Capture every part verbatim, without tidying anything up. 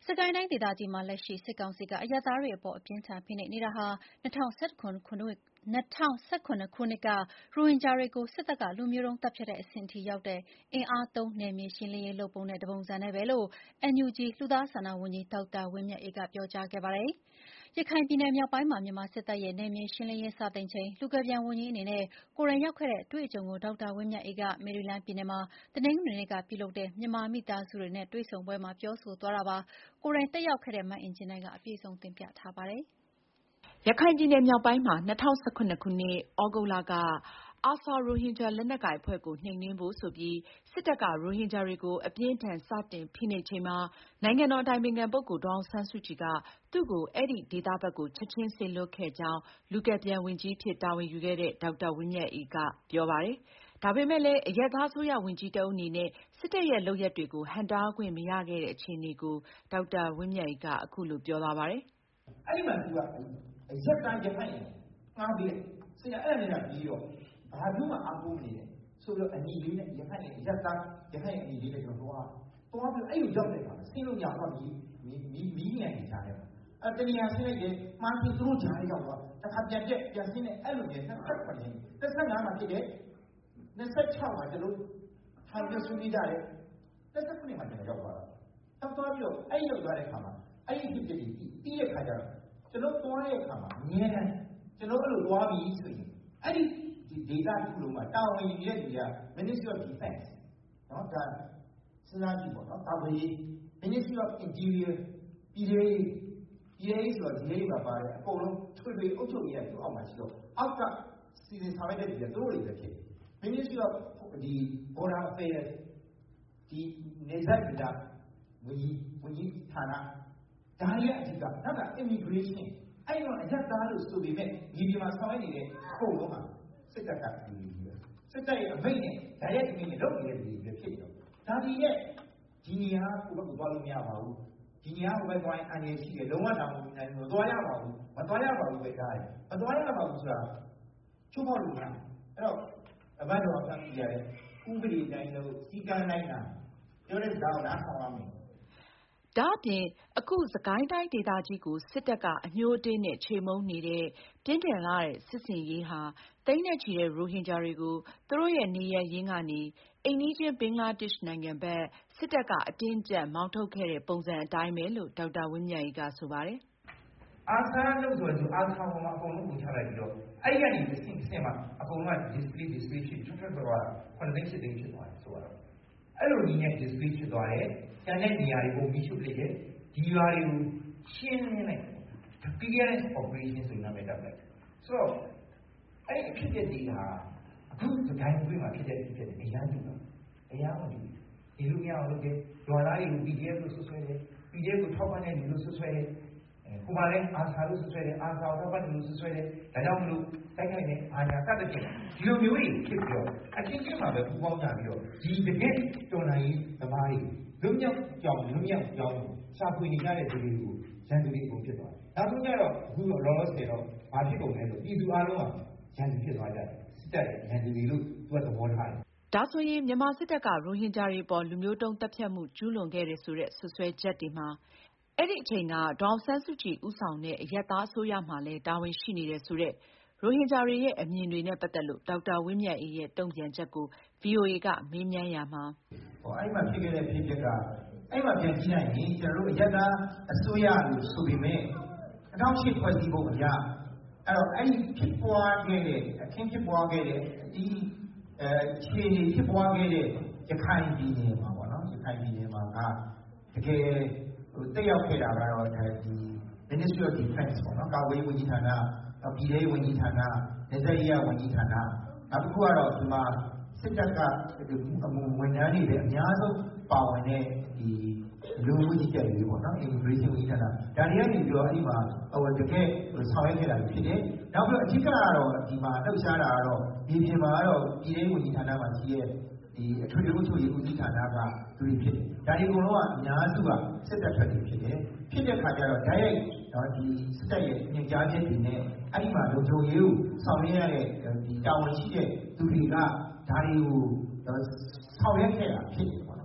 စကိုင်းတိုင်းဒေသကြီးမှာလက်ရှိစစ်ကောင်စီကအရပ်သားတွေအပေါ်အပြင်းထန်ဖိနှိပ်နေတာဟာ၂၀၁၇ ခုနှစ်၂၀၁၇ ခုနှစ်ကရိုဟင်ဂျာတွေကိုစစ်တပ်ကလူမျိုးတုံးသတ်ဖြတ်တဲ့အဆင့်ထိရောက်တဲ့အင်အားသုံးနယ်မြေရှင်းလင်းရေးလုပ်ပုံနဲ့တပုံစံနဲ့ပဲလို့ အန်ယူဂျီ လူသားစာနာဝန်ကြီးဒေါက်တာဝင်းမြတ်အေးကပြောကြားခဲ့ပါတယ်။ ရခိုင်ပြည်နယ်မြောက်ပိုင်းမှာမြန်မာစစ်တပ်ရဲ့နယ်မြေရှင်းလင်းရေးစတင်ချိန်လူကယ်ပြန်ဝန်ကြီးအနေနဲ့ကိုယ်တိုင်ရောက်ခဲ့တဲ့အတွေ့အကြုံကိုဒေါက်တာဝင်းမြတ်အေးကမေရီလန်းပြည်နယ်မှာတနင်္ဂနွေနေ့ကပြုလုပ်တဲ့မြန်မာမိသားစုတွေနဲ့တွေ့ဆုံပွဲမှာပြောဆိုသွားတာပါ။ကိုယ်တိုင်တက်ရောက်ခဲ့တဲ့မအင်ကြင်းနိုင်ကအပြည့်အစုံတင်ပြထားပါတယ်။ရခိုင်ပြည်နယ်မြောက်ပိုင်းမှာ၂၀၁၇ခုနှစ်သြဂုတ်လက အာဆာရိုဟင်ဂျာလက်နက်ကိုင်အဖွဲ့ကိုနှိမ်နင်းဖို့ဆိုပြီးစစ်တပ်ကရိုဟင်ဂျာတွေကိုအပြင်းအထန်စတင်ဖိနှိပ်ချိန်မှာနိုင်ငံတော်အတိုင်ပင်ခံပုဂ္ဂိုလ်ဒေါ်အောင်ဆန်းစုကြည်ကသူ့ကိုအဲဒီဒေသဘက်ကိုချက်ချင်းစေလွှတ်ခဲ့ကြောင်းလူကယ်ပြန်ဝန်ကြီးအဖြစ်တာဝန်ယူခဲ့တဲ့ဒေါက်တာဝင်းမြတ်အေးကပြောပါတယ်။ဒါပေမဲ့လည်းအရပ်သားအစိုးရဝန်ကြီးတဦးအနေနဲ့စစ်တပ်ရဲ့လုပ်ရပ်တွေကိုဟန့်တားခွင့်မရခဲ့တဲ့အခြေအနေကိုဒေါက်တာဝင်းမြတ်အေးကအခုလိုပြောသွားပါတယ်။အဲဒီမှာသူကအရက်တိုင်းရဖိုင်ငားပြီးဆရာအဲ့ဒါနဲ့ပြီးတော့ဘာလို့မှအားကိုးနေတယ်ဆိုတော့အညီလေးနဲ့ရခိုင်နဲ့ရက်သားရခိုင်အညီလေးနဲ့ကျွန်တော်တော့တော့ပြီးအဲ့လိုရောက်တဲ့အခါဆင်းလို့ရတော့မီးမီးမီးမီးငန်နေကြတယ်အဲ့တနည်းဆင်းလိုက်တယ်မှန်းပြီးသူတို့ဂျားရောက်တော့တစ်ခါပြန်တက်ပြန်ဆင်းနေအဲ့လိုနဲ့နှစ်ဆက်ခွင့်နေတစ်ဆက်ငါးမှာဖြစ်တယ်နှစ်ဆက်ခြောက်မှာကျွန်တော်ထိုင်ပြဆွေးနွေးကြတယ်တစ်ဆက်ခုနှစ်မှာကျွန်တော်ရောက်သွားတာတော့သွားပြီးတော့အဲ့ရောက်သွားတဲ့အခါမှာအဲ့ဒီဖြစ်ဖြစ်ပြီးပြီးတဲ့ခါကျတော့ကျွန်တော်သွားတဲ့အခါမှာအများနဲ့ကျွန်တော်အဲ့လိုသွားပြီးဆိုရင်အဲ့ဒီဒီဒေတာတစ်ခုလုံးမှာတာဝန်ယူတဲ့လူက Ministry of Defense နော်ဒါစဉ်းစားကြည့်ပေါ့နော်တာဝန်ကြီး Ministry of Interior ပြည်ထောင်ပြည်ထောင်ဆိုတော့ဒီလေးပါပါတယ်အကုန်လုံးထွေထွေအုပ်ချုပ်ရေးကသူ့အောက်မှာရှိတော့အောက်ကစီစဉ်ဆောင်ရွက်တဲ့လူတွေသူတို့တွေပဲဖြစ် Ministry of ဒီ Border Affairs ဒီနေဆက်ပြည်တာဝန်ကြီးဝန်ကြီးဌာနဒါရီအဓိကနောက်က Immigration အဲ့တော့အရက်သားလို့ဆိုပေမဲ့ဒီဒီမှာဆောင်ရွက်နေတဲ့အကုန်လုံးမှာစစ်တပ်ကပြည်ပြီးပဲစစ်တပ်ရဲ့အမိန့်နဲ့ဓာတ်ရိုက်အမိန့်နဲ့လုပ်နေတဲ့ပြည်ပဲဖြစ်တော့ဒါဒီရဲ့ဒီနေရာကိုဘက်ကိုသွားလို့မရပါဘူးဒီနေရာကိုပဲသွားရင်အန်ရရှိတယ်လုံးဝတောင်မနိုင်ဘူးမသွားရပါဘူးမသွားရပါဘူးပဲဒါရမသွားရပါဘူးဆိုတာချိုးဖောက်လို့မရအဲ့တော့အဘတော်ကပြည်ရတယ်ဥပဒေတိုင်းလို့စီကံတိုင်းတာပြောတဲ့ဒါကိုနားထောင်ရမယ်ဒါအပြင်အခုစကိုင်းတိုင်းဒေသကြီးကိုစစ်တပ်ကအညှိုးအတင်းနဲ့ချေမှုန်းနေတဲ့ပြင်းထန်လာတဲ့စစ်ဆင်ရေးဟာသိန်းနဲ့ချီတဲ့ရိုဟင်ဂျာတွေကိုသူတို့ရဲ့နေရပ်ရင်းကနေအိမ်နီးချင်းဘင်္ဂလားဒေ့ရှ်နိုင်ငံဘက်စစ်တပ်ကအတင်းကျပ်မောင်းထုတ်ခဲ့တဲ့ပုံစံအတိုင်းပဲလို့ဒေါက်တာဝင်းမြတ်အေးကဆိုပါတယ်။အာဆာလို့ဆိုရင်အာဆာပေါ်မှာအကုန်လုံးပုံချလိုက်ပြီးတော့အဲ့ဒီကနေအဆင့်အဆင့်မှာအကုန်လုံးက display display ဖြစ်ထွက်ထွက်သွားတာခုနှစ်သိန်းရှစ်သိန်းဖြစ်သွားတယ်ဆိုတော့အဲ့လိုနည်းနဲ့ display ဖြစ်သွားတယ်ကျန်တဲ့နေရာတွေကိုပြီးရှုပ်လိုက်တယ်ဒီရွာတွေကိုရှင်းလင်းလိုက် clearance operation ဆိုနာမည်တပ်လိုက်ဆိုတော့အဲ့ဒီဖြစ်တဲ့ဒီဟာအခုစကိုင်းပြည်မှာဖြစ်တဲ့ဖြစ်တဲ့အရာတူတာအရာမတူဒီလူမျိုးအောင်လုပ်တယ်ဒေါ်လာတွေကို ပီ ဒီ အက်ဖ် လို့ဆွဆွဲတယ် ပီ ဒီ အက်ဖ် ကိုထောက်ပံ့တဲ့လူလို့ဆွဆွဲတယ်ဟိုမှာလည်းအာဆာလို့ဆွဆွဲတယ်အာဆာကိုထောက်ပံ့တယ်လို့ဆွဆွဲတယ်ဒါကြောင့်မလို့တိုက်ခိုက်နေအာညာစတဲ့ဖြစ်ဒီလိုမျိုးတွေဖြစ်ပြီးတော့အချင်းချင်းမှာပဲပူပေါင်းကြပြီးတော့ဒီတကယ်တော်နိုင်ရေးသမားတွေလွတ်မြောက်ကြောင်လွတ်မြောက်ကြောင်ရှာဖွေနေကြတဲ့လူတွေကိုရန်သူတွေပုံဖြစ်သွားတယ်နောက်ဆုံးကျတော့အခုတော့လောလောဆယ်တော့ဘာဖြစ်ကုန်လဲဆိုပြည်သူအလုံးကရန်သူဖြစ်သွားကြတယ်စစ်တပ်ရန်သူတွေလို့သူကသဘောထားတယ်ဒါဆိုရင်မြန်မာစစ်တပ်ကရိုဟင်ဂျာတွေပေါ်လူမျိုးတုံးသတ်ဖြတ်မှုကျူးလွန်ခဲ့တယ်ဆိုတဲ့ဆွဆွဲချက်တွေမှာအဲ့ဒီအချိန်ကဒေါ်အောင်ဆန်းစုကြည်ဦးဆောင်တဲ့အရပ်သားအစိုးရမှာလည်းတာဝန်ရှိနေတယ်ဆိုတဲ့ရိုဟင်ဂျာတွေရဲ့အမြင်တွေနဲ့ပတ်သက်လို့ဒေါက်တာဝင်းမြတ်အေးရဲ့တုံ့ပြန်ချက်ကို ဗွီအိုအေ ကမေးမြန်းရာမှာဟောအဲ့မှာဖြစ်ခဲ့တဲ့ဖြစ်ချက်ကအဲ့မှာပြန်ကြည့်နိုင်ရင်ကျွန်တော်တို့အရပ်သားအစိုးရလို့ဆိုပေမဲ့အထောက်ရှိဖွဲ့စည်းပုံအရအဲ့တော့အဲ့ဒီဖြစ်ပွားခဲ့တဲ့အခင်းဖြစ်ပွားခဲ့တဲ့ဒီအဲခြေနေဖြစ်ပွားခဲ့တဲ့ရခိုင်ပြည်နယ်မှာပေါ့နော်ရခိုင်ပြည်နယ်မှာကတကယ်ဟိုတက်ရောက်ခဲ့တာကတော့ဒီ Ministry of Defense ပေါ့နော်ကာကွယ်ရေးဝန်ကြီးဌာနပြည်ထောင်ဝန်ကြီးဌာနနေဆက်ရေးဝန်ကြီးဌာနနောက်တစ်ခုကတော့ဒီမှာစစ်တပ်ကအမှုဝန်ထမ်းတွေလည်းအများဆုံးပါဝင်တဲ့ဒီလူမှုကြီးကြပ်ရေးပေါ့နော် Immigration ဝန်ကြီးဌာနဒါတွေကနေပြီးတော့အဲ့ဒီမှာဟိုတကယ်ဆောင်ရွက်ခဲ့တာဖြစ်တယ်နောက်ပြီးတော့အဓိကကတော့ဒီမှာလှုပ်ရှားတာကတော့ဒီပြင်မှာကတော့ပြည်ထောင်ဝန်ကြီးဌာနမှာရှိတဲ့ဒီအထွေထွေအုပ်ချုပ်ရေးဦးစီးဌာနကသူတွေဖြစ်တယ်ဒါဒီအကုန်လုံးကအများစုကစစ်တပ်ထွက်တွေဖြစ်တယ်ဖြစ်တဲ့ခါကျတော့ဓာတ်ရိုက်တော့ဒီစစ်တပ်ရဲ့ညွှန်ကြားချက်တွေနဲ့အဲ့ဒီမှာလုံခြုံရေးကိုဆောင်ရွက်ရတဲ့ဒီတာဝန်ရှိတဲ့သူတွေကဒါတွေကိုဆောင်ရွက်ခဲ့တာဖြစ်တယ်ပေါ့နော်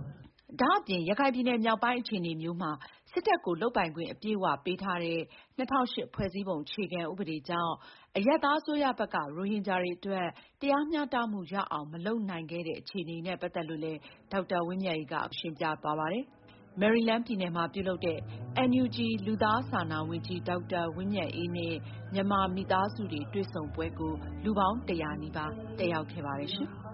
ဒါအပြင်ရခိုင်ပြည်နယ်မြောက်ပိုင်းအခြေအနေမျိုးမှာစစ်တပ်ကိုလုပ်ပိုင်ခွင့်အပြည့်အဝပေးထားတဲ့၂၀၀၈ဖွဲ့စည်းပုံအခြေခံဥပဒေကြောင့်အရပ်သားအစိုးရဘက်ကရိုဟင်ဂျာတွေအတွက်တရားမျှတမှုရအောင်မလုပ်နိုင်ခဲ့တဲ့အခြေအနေနဲ့ပတ်သက်လို့လည်းဒေါက်တာဝင်းမြတ်အေးကရှင်းပြသွားပါတယ်။ မယ်ရီလန်းပြည်နယ်မှာပြုလုပ်တဲ့ အန်ယူဂျီ လူသားစာနာဝန်ကြီးဒေါက်တာဝင်းမြတ်အေးနဲ့မြန်မာမိသားစုတွေတွေ့ဆုံပွဲကိုလူပေါင်းတရာနီးပါးတက်ရောက်ခဲ့ပါတယ်ရှင်။